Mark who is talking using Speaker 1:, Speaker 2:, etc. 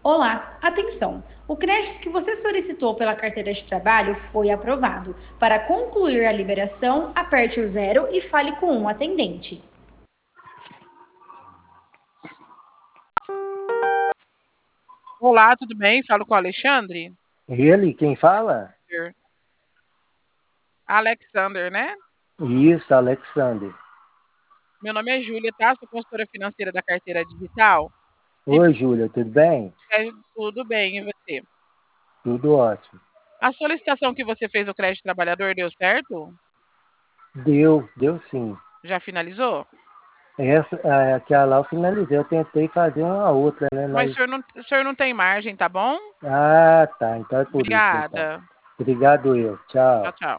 Speaker 1: Olá, atenção! O crédito que você solicitou pela carteira de trabalho foi aprovado. Para concluir a liberação, aperte o zero e fale com um atendente.
Speaker 2: Olá, tudo bem? Falo com o Alexandre.
Speaker 3: Ele, quem fala?
Speaker 2: Alexander, né?
Speaker 3: Isso, Alexander.
Speaker 2: Meu nome é Júlia, tá? Sou consultora financeira da carteira digital. E
Speaker 3: Oi, Júlia, tudo bem?
Speaker 2: tudo bem, e você?
Speaker 3: Tudo ótimo.
Speaker 2: A solicitação que você fez do crédito trabalhador deu certo?
Speaker 3: Deu sim.
Speaker 2: Já finalizou?
Speaker 3: Aquela lá eu finalizei, eu tentei fazer uma outra, né?
Speaker 2: Mas
Speaker 3: Mas.
Speaker 2: o senhor não tem margem, tá bom?
Speaker 3: Ah, tá. Então é por isso, então.
Speaker 2: Obrigada.
Speaker 3: Obrigado eu.
Speaker 2: Tchau,
Speaker 3: Tchau.
Speaker 2: tchau.